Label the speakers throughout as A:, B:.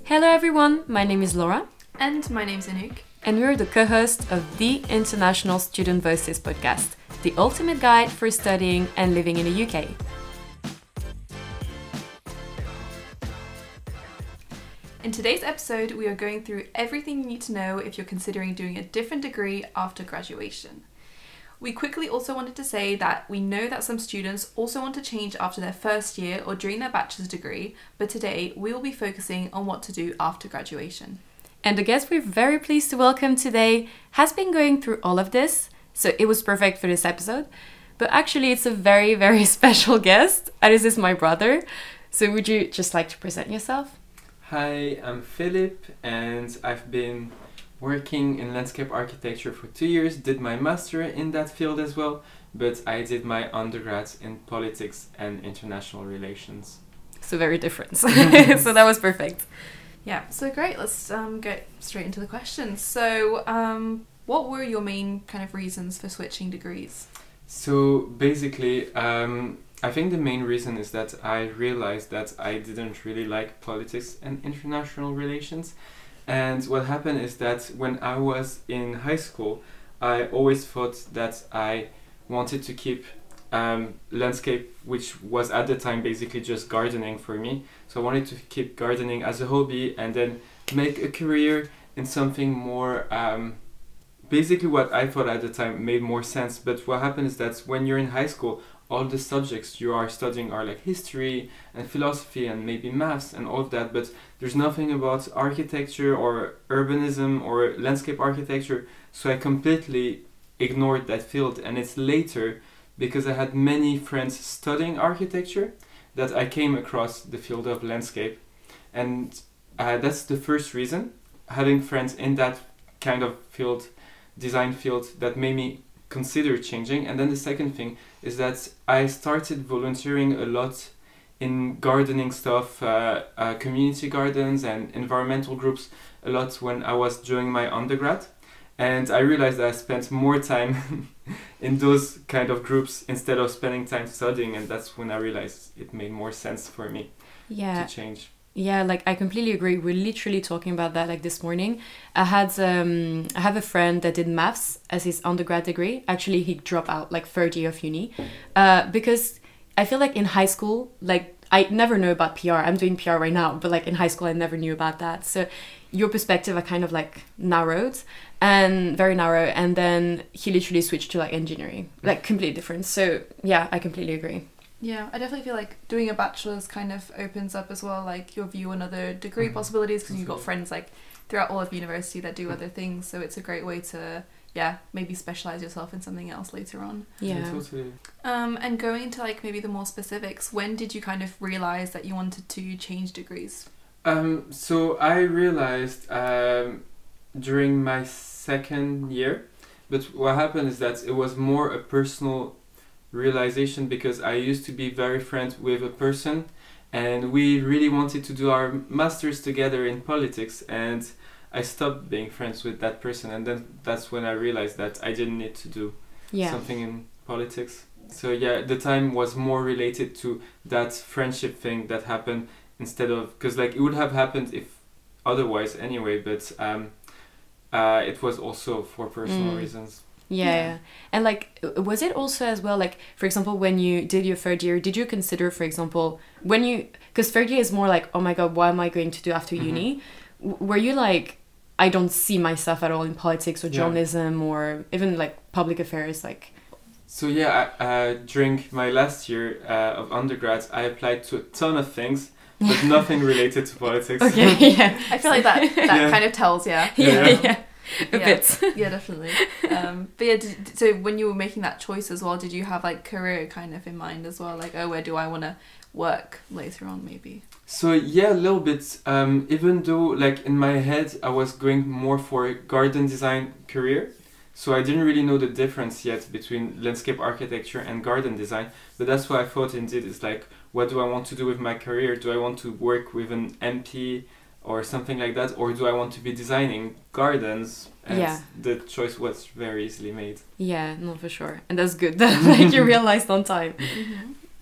A: Hello everyone, my name is Laura.
B: And my name's Anouk.
A: And we're the co-host of the International Student Voices podcast, the ultimate guide for studying and living in the UK.
B: In today's episode, we are going through everything you need to know if you're considering doing a different degree after graduation. We quickly also wanted to say that we know that some students also want to change after their first year or during their bachelor's degree, but today we will be focusing on what to do after graduation.
A: And the guest we're very pleased to welcome today has been going through all of this, so it was perfect for this episode. But actually it's a very, very special guest, and this is my brother. So would you just like to present yourself?
C: Hi, I'm Philip, and I've been working in landscape architecture for 2 years, did my master in that field as well, but I did my undergrad in politics and international relations.
A: So very different. So that was perfect.
B: Yeah, so great. Let's get straight into the questions. So what were your main kind of reasons for switching degrees?
C: So basically, I think the main reason is that I realized that I didn't really like politics and international relations. And what happened is that when I was in high school, I always thought that I wanted to keep landscape, which was at the time basically just gardening for me. So I wanted to keep gardening as a hobby and then make a career in something more, basically what I thought at the time made more sense. But what happened is that when you're in high school, all the subjects you are studying are like history and philosophy and maybe maths and all of that, but there's nothing about architecture or urbanism or landscape architecture, so I completely ignored that field. And it's later, because I had many friends studying architecture, that I came across the field of landscape. And that's the first reason, having friends in that kind of field, design field, that made me consider changing. And then the second thing is that I started volunteering a lot in gardening stuff, community gardens and environmental groups a lot when I was doing my undergrad. And I realized that I spent more time in those kind of groups instead of spending time studying, and that's when I realized it made more sense for me to change.
A: Yeah, like I completely agree. We're literally talking about that like this morning. I have a friend that did maths as his undergrad degree. Actually, he dropped out like third year of uni because I feel like in high school, like I never know about PR. I'm doing PR right now, but like in high school, I never knew about that. So your perspective are kind of like narrowed and very narrow. And then he literally switched to like engineering, like completely different. So yeah, I completely agree.
B: Yeah, I definitely feel like doing a bachelor's kind of opens up as well, like your view on other degree possibilities, because you've got friends like throughout all of university that do other things. So it's a great way to, maybe specialize yourself in something else later on.
A: Yeah,
C: totally.
B: And going into like maybe the more specifics, when did you kind of realize that you wanted to change degrees?
C: So I realized during my second year, but what happened is that it was more a personal realization, because I used to be very friends with a person and we really wanted to do our masters together in politics, and I stopped being friends with that person, and then that's when I realized that I didn't need to do something in politics. So yeah, the time was more related to that friendship thing that happened instead of, because like it would have happened if otherwise anyway, but it was also for personal reasons.
A: Yeah. And like, was it also as well, like, for example, when you did your third year, did you consider, for example, because third year is more like, oh my God, what am I going to do after uni? Were you like, I don't see myself at all in politics or journalism or even like public affairs, like?
C: So yeah, during my last year of undergrad, I applied to a ton of things, but nothing related to politics.
A: Okay, yeah.
B: I feel like that kind of tells,
A: Yeah. A bit.
B: Yeah, definitely. But yeah, so when you were making that choice as well, did you have like career kind of in mind as well? Like, oh, where do I want to work later on maybe?
C: So yeah, a little bit. Even though like in my head, I was going more for a garden design career. So I didn't really know the difference yet between landscape architecture and garden design. But that's what I thought indeed is like, what do I want to do with my career? Do I want to work with an MP or something like that, or do I want to be designing gardens? And the choice was very easily made.
A: Yeah, no, for sure. And that's good that like you realized on time.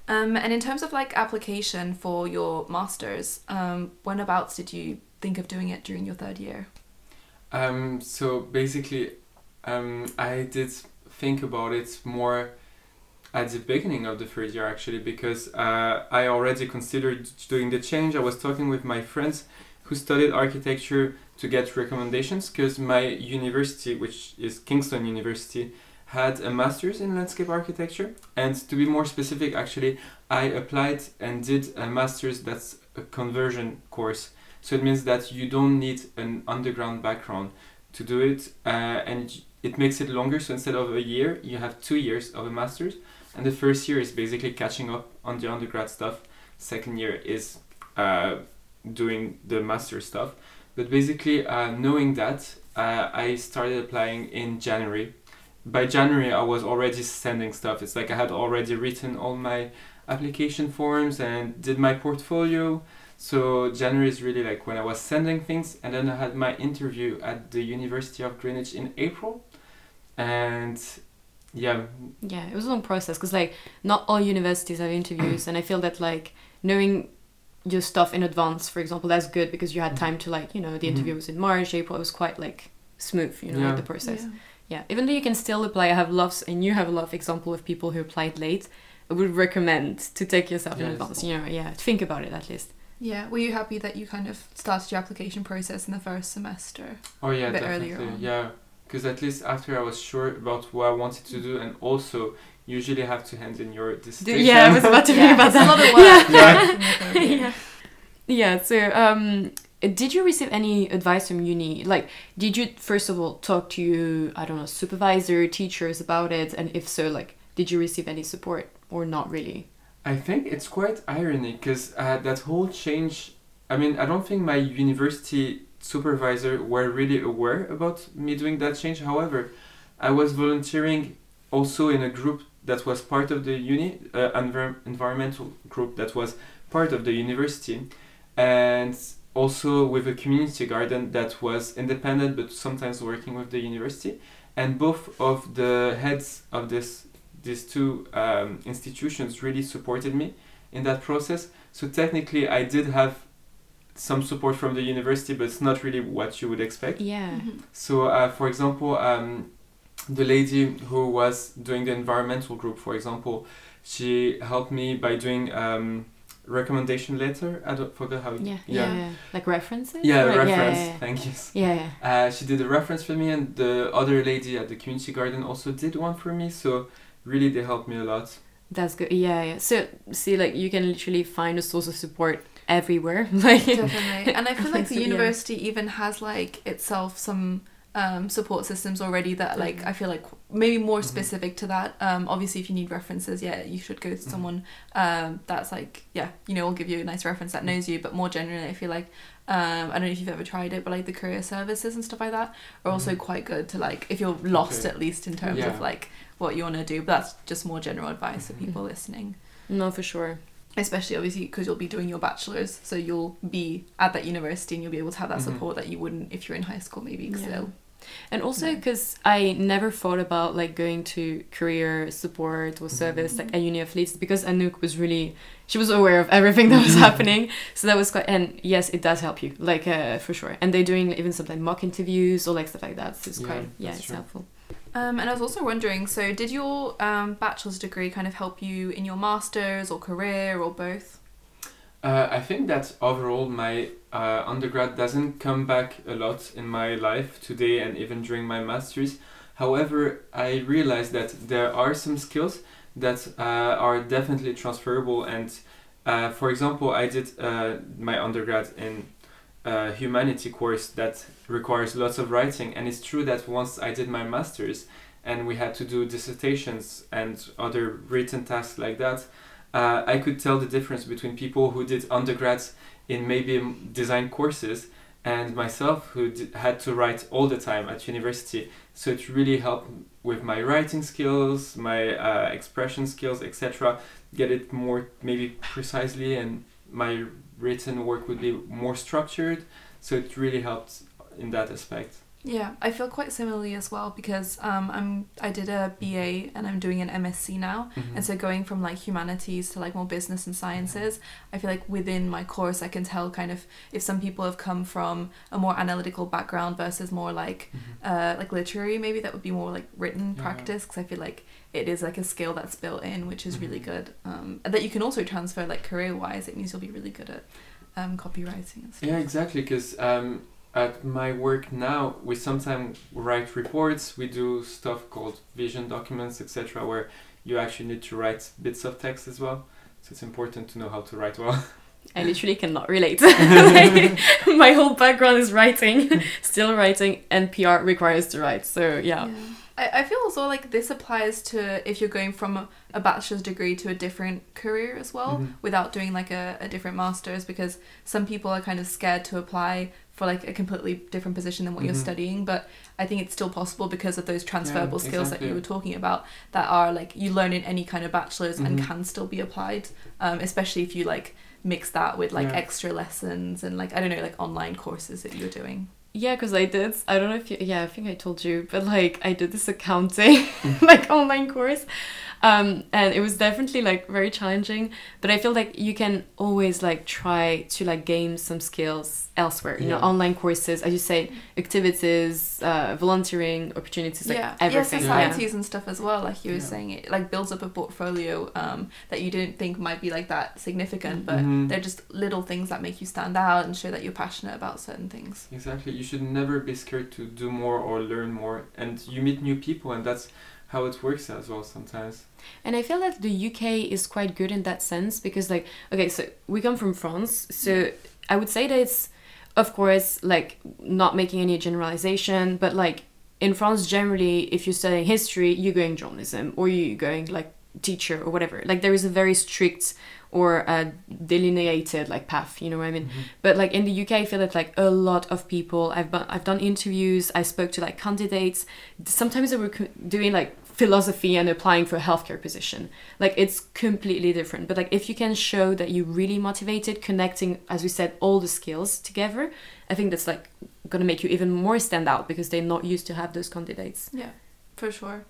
B: And in terms of like application for your masters, whenabouts did you think of doing it during your third year?
C: So basically, I did think about it more at the beginning of the third year actually, because I already considered doing the change. I was talking with my friends who studied architecture to get recommendations, because my university, which is Kingston University, had a master's in landscape architecture, and to be more specific actually, I applied and did a master's that's a conversion course. So it means that you don't need an underground background to do it, and it makes it longer. So instead of a year, you have 2 years of a master's, and the first year is basically catching up on the undergrad stuff. Second year is doing the master stuff. But basically, knowing that, I started applying in January. By January, I was already sending stuff. It's like I had already written all my application forms and did my portfolio. So January is really like when I was sending things, and then I had my interview at the University of Greenwich in April. And yeah,
A: it was a long process, because like not all universities have interviews, and I feel that like knowing your stuff in advance, for example, that's good, because you had time to like, you know, the interview was in March, April, it was quite like smooth, you know, like the process. Even though you can still apply, I have lots, and you have a lot of example of people who applied late. I would recommend to take yourself in advance, you know, think about it at least.
B: Yeah, were you happy that you kind of started your application process in the first semester?
C: Oh yeah,
B: a bit
C: definitely.
B: Earlier on?
C: Yeah, because at least after I was sure about what I wanted to do, and also usually have to hand in your dissertation.
A: Yeah, I was about to think about that.
B: It's a lot of work.
A: So did you receive any advice from uni? Like, did you first of all talk to you, I don't know, supervisor, teachers about it, and if so, like, did you receive any support or not really?
C: I think it's quite ironic, because that whole change, I mean, I don't think my university supervisor were really aware about me doing that change. However, I was volunteering also in a group that was part of the uni, environmental group that was part of the university, and also with a community garden that was independent but sometimes working with the university. And both of the heads of these two institutions really supported me in that process. So technically I did have some support from the university, but it's not really what you would expect. So for example, the lady who was doing the environmental group, for example, she helped me by doing recommendation letter. I don't forget how.
A: Like references.
C: Reference. Thank you.
A: She
C: did a reference for me, and the other lady at the community garden also did one for me. So really, they helped me a lot.
A: That's good. So see, like you can literally find a source of support everywhere. Like
B: definitely, and I feel like the university even has like itself some support systems already that like I feel like maybe more specific to that. Obviously if you need references, you should go to someone that's like will give you a nice reference that knows you. But more generally I feel like I don't know if you've ever tried it, but like the career services and stuff like that are also quite good to like if you're lost at least in terms of like what you want to do. But that's just more general advice for people listening.
A: No, for sure.
B: Especially obviously because you'll be doing your bachelor's, so you'll be at that university and you'll be able to have that support that you wouldn't if you're in high school maybe.
A: And also because I never thought about like going to career support or service like at Uni of Leeds, because Anouk was really, she was aware of everything that was happening, so that was quite, and yes, it does help you like for sure, and they're doing even sometimes mock interviews or like stuff like that, so it's quite it's helpful.
B: And I was also wondering, so did your bachelor's degree kind of help you in your master's or career or both?
C: I think that overall my undergrad doesn't come back a lot in my life today and even during my master's. However, I realized that there are some skills that are definitely transferable, and for example, I did my undergrad in a humanity course that requires lots of writing, and it's true that once I did my master's and we had to do dissertations and other written tasks like that, I could tell the difference between people who did undergrads in maybe design courses and myself who had to write all the time at university. So it really helped with my writing skills, my expression skills, etc. Get it more maybe precisely, and my written work would be more structured. So it really helped in that aspect.
B: Yeah, I feel quite similarly as well because I did a BA and I'm doing an MSc now, and so going from like humanities to like more business and sciences, I feel like within my course I can tell kind of if some people have come from a more analytical background versus more like literary, maybe that would be more like written practice, because I feel like it is like a skill that's built in, which is really good, and that you can also transfer like career wise. It means you'll be really good at copywriting and stuff.
C: Yeah, exactly, because at my work now, we sometimes write reports, we do stuff called vision documents, etc., where you actually need to write bits of text as well. So it's important to know how to write well.
A: I literally cannot relate. Like, my whole background is writing, still writing, and PR requires to write. So yeah.
B: I feel also like this applies to if you're going from a bachelor's degree to a different career as well, without doing like a different master's, because some people are kind of scared to apply for like a completely different position than what you're studying, but I think it's still possible because of those transferable skills that you were talking about that are like you learn in any kind of bachelor's and can still be applied, especially if you like mix that with like extra lessons and like I don't know, like online courses that you're doing.
A: Yeah, because I don't know if you, I think I told you, but like I did this accounting like online course, and it was definitely like very challenging, but I feel like you can always like try to like gain some skills elsewhere, you know, online courses, as you say, activities, volunteering opportunities, like everything.
B: Societies and stuff as well, like you were saying, it like builds up a portfolio that you didn't think might be like that significant, but they're just little things that make you stand out and show that you're passionate about certain things.
C: Exactly, you should never be scared to do more or learn more, and you meet new people, and that's how it works as well sometimes.
A: And I feel that the UK is quite good in that sense, because like, okay, so we come from France, so I would say that it's, of course, like not making any generalization, but like in France generally, if you're studying history, you're going journalism, or you're going like teacher or whatever. Like there is a very strict or delineated like path, you know what I mean? But like in the UK, I feel that like a lot of people, I've done interviews, I spoke to like candidates, sometimes they were doing like philosophy and applying for a healthcare position. Like it's completely different, but like if you can show that you're really motivated, connecting, as we said, all the skills together, I think that's like gonna make you even more stand out, because they're not used to have those candidates.
B: Yeah, for sure.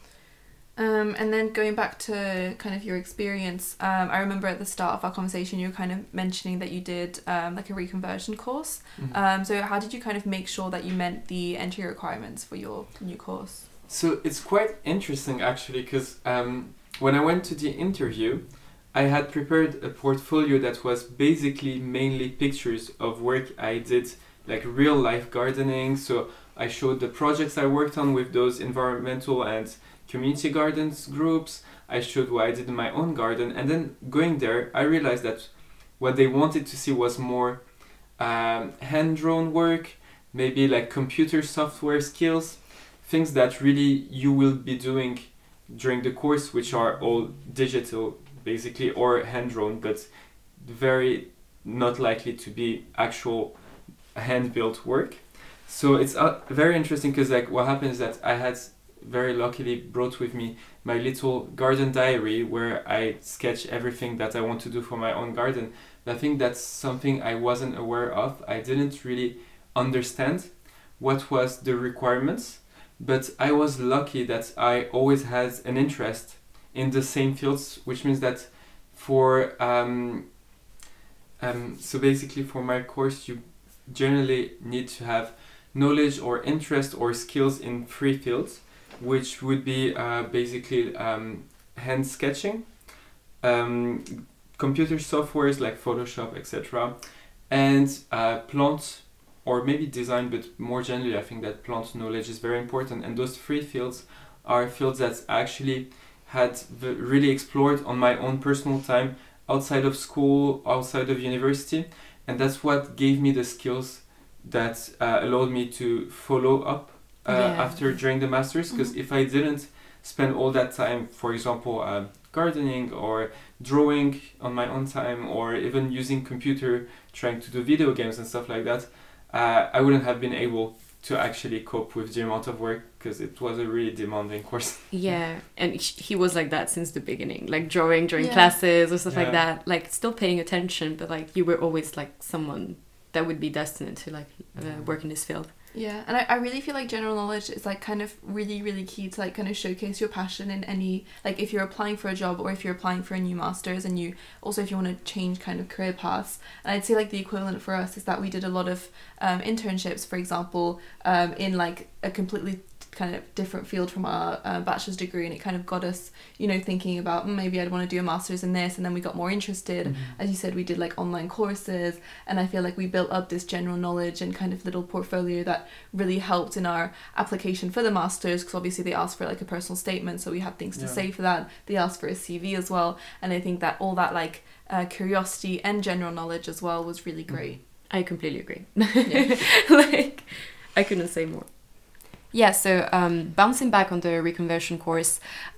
B: And then going back to kind of your experience, I remember at the start of our conversation you were kind of mentioning that you did like a reconversion course. So how did you kind of make sure that you met the entry requirements for your new course?
C: So it's quite interesting actually, because when I went to the interview, I had prepared a portfolio that was basically mainly pictures of work I did, like real life gardening. So I showed the projects I worked on with those environmental and community gardens groups. I showed what I did in my own garden, and then going there I realized that what they wanted to see was more hand-drawn work, maybe like computer software skills, things that really you will be doing during the course, which are all digital basically, or hand-drawn, but very not likely to be actual hand-built work. So it's very interesting, because like what happened is that I had very luckily brought with me my little garden diary where I sketch everything that I want to do for my own garden. But I think that's something I wasn't aware of. I didn't really understand what was the requirements, but I was lucky that I always had an interest in the same fields, which means that for so basically for my course you generally need to have knowledge or interest or skills in 3 fields, which would be basically hand sketching, computer softwares like Photoshop, etc., and plant or maybe design, but more generally I think that plant knowledge is very important. And those 3 fields are fields that I actually had really explored on my own personal time, outside of school, outside of university, and that's what gave me the skills that allowed me to follow up after during the masters. Because if I didn't spend all that time, for example, gardening or drawing on my own time, or even using computer trying to do video games and stuff like that, I wouldn't have been able to actually cope with the amount of work, because it was a really demanding course.
A: Yeah, and he was like that since the beginning, like drawing during classes or stuff like that, like still paying attention, but like you were always like someone that would be destined to like work in this field.
B: Yeah, and I really feel like general knowledge is like kind of really, really key to like kind of showcase your passion in any, like if you're applying for a job or if you're applying for a new master's, and you also if you want to change kind of career paths. And I'd say like the equivalent for us is that we did a lot of internships, for example, in like a completely kind of different field from our bachelor's degree, and it kind of got us, you know, thinking about maybe I'd want to do a master's in this, and then we got more interested. As you said, we did like online courses, and I feel like we built up this general knowledge and kind of little portfolio that really helped in our application for the master's, because obviously they asked for like a personal statement, so we had things to say for that. They asked for a CV as well, and I think that all that like curiosity and general knowledge as well was really great.
A: I completely agree.
B: Yeah.
A: Like, I couldn't say more. Yeah, so bouncing back on the reconversion course,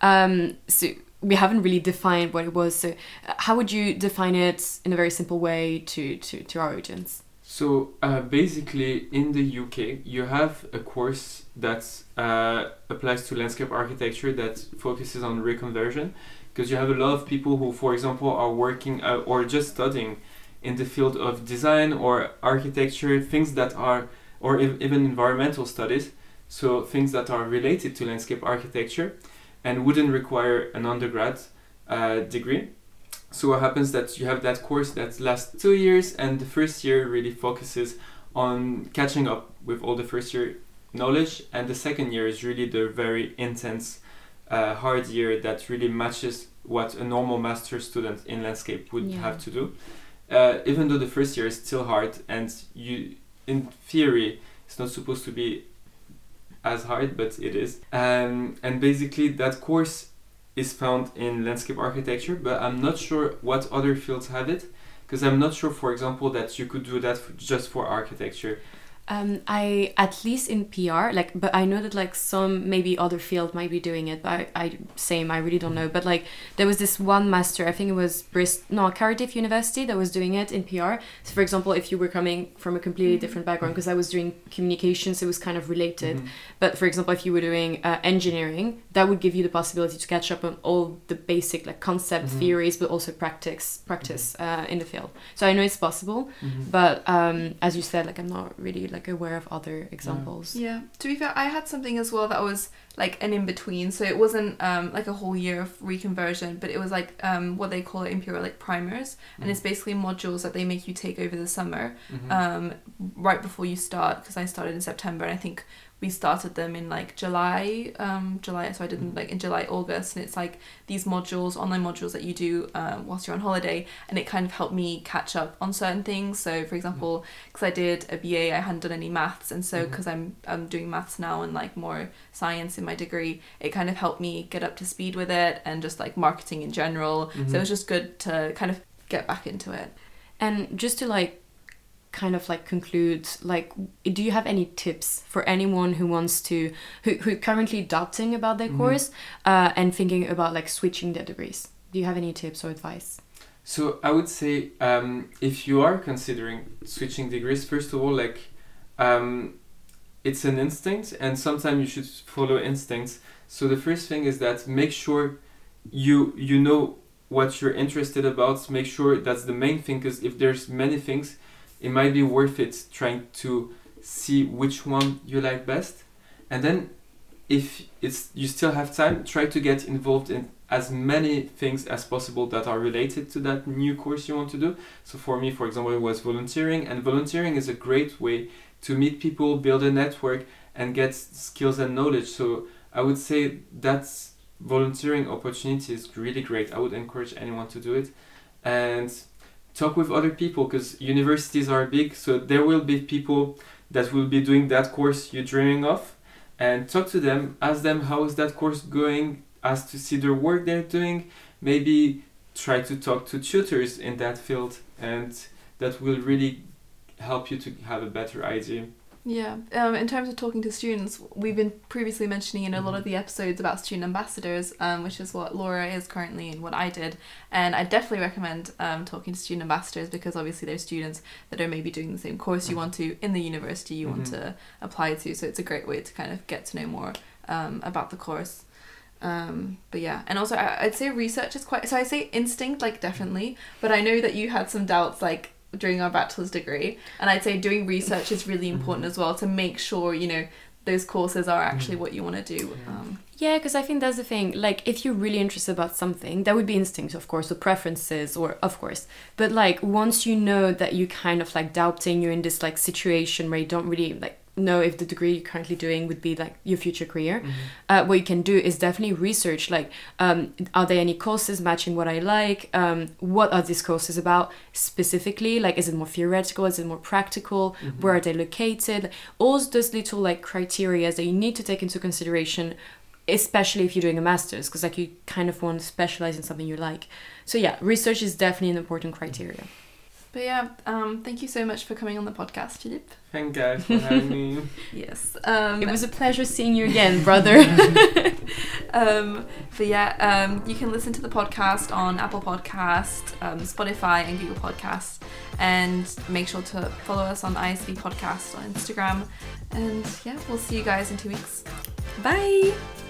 A: so we haven't really defined what it was. So how would you define it in a very simple way to our audience?
C: So basically in the UK, you have a course that applies to landscape architecture that focuses on reconversion, because you have a lot of people who, for example, are working or just studying in the field of design or architecture, things that are, or even environmental studies. So things that are related to landscape architecture and wouldn't require an undergrad degree. So what happens that you have that course that lasts 2 years, and the first year really focuses on catching up with all the first year knowledge, and the second year is really the very intense hard year that really matches what a normal master student in landscape would have to do. Even though the first year is still hard, and you, in theory, it's not supposed to be as hard, but it is. And basically that course is found in landscape architecture, but I'm not sure what other fields have it, because I'm not sure, for example, that you could do that just for architecture.
A: I, at least in PR, like, but I know that like some maybe other field might be doing it, but I really don't know. But like there was this one master, I think it was Cardiff University, that was doing it in PR. So for example, if you were coming from a completely different background, because I was doing communications, it was kind of related. But for example, if you were doing engineering, that would give you the possibility to catch up on all the basic like concept theories, but also practice in the field. So I know it's possible, but as you said, like I'm not really like aware of other examples.
B: Yeah, to be fair, I had something as well that was like an in-between, so it wasn't like a whole year of reconversion, but it was like what they call it in PR, like primers, and it's basically modules that they make you take over the summer, right before you start, because I started in September, and I think we started them in like July, so I did them like in July, August, and it's like these modules, online modules that you do whilst you're on holiday, and it kind of helped me catch up on certain things. So for example, because I did a BA, I hadn't done any maths, and so because I'm doing maths now and like more science in my degree, it kind of helped me get up to speed with it, and just like marketing in general. So it was just good to kind of get back into it.
A: And just to like kind of like conclude, like, do you have any tips for anyone who wants to who currently doubting about their course and thinking about like switching their degrees? Do you have any tips or advice?
C: So I would say if you are considering switching degrees, first of all, like it's an instinct, and sometimes you should follow instincts. So the first thing is that make sure you know what you're interested about. Make sure that's the main thing, because if there's many things, it might be worth it trying to see which one you like best. And then if you still have time, try to get involved in as many things as possible that are related to that new course you want to do. So for me, for example, it was volunteering, and volunteering is a great way to meet people, build a network, and get skills and knowledge. So I would say that's volunteering opportunity is really great. I would encourage anyone to do it. And talk with other people, because universities are big, so there will be people that will be doing that course you're dreaming of, and talk to them, ask them how is that course going, ask to see their work they're doing, maybe try to talk to tutors in that field, and that will really help you to have a better idea.
B: Yeah, in terms of talking to students, we've been previously mentioning in a lot of the episodes about student ambassadors, which is what Laura is currently and what I did. And I definitely recommend talking to student ambassadors, because obviously there's students that are maybe doing the same course you want to in the university you want to apply to. So it's a great way to kind of get to know more about the course. But yeah, and also I'd say research is quite, so I say instinct, like definitely, but I know that you had some doubts, like during our bachelor's degree. And I'd say doing research is really important as well, to make sure, you know, those courses are actually what you want to do.
A: Yeah, because I think that's the thing. Like, if you're really interested about something, that would be instinct, of course, or preferences, or of course. But like, once you know that you kind of like doubting, you're in this like situation where you don't really like know if the degree you're currently doing would be like your future career, what you can do is definitely research, like, are there any courses matching what I like? What are these courses about specifically? Like, is it more theoretical? Is it more practical? Where are they located? All those little like criteria that you need to take into consideration, especially if you're doing a master's, because like you kind of want to specialize in something you like. So yeah, research is definitely an important criteria.
B: But yeah, thank you so much for coming on the podcast, Philippe.
C: Thank guys for having me.
B: Yes.
A: It was a pleasure seeing you again, brother.
B: But yeah, you can listen to the podcast on Apple Podcast, Spotify and Google Podcasts. And make sure to follow us on ISV Podcast on Instagram. And yeah, we'll see you guys in 2 weeks.
A: Bye!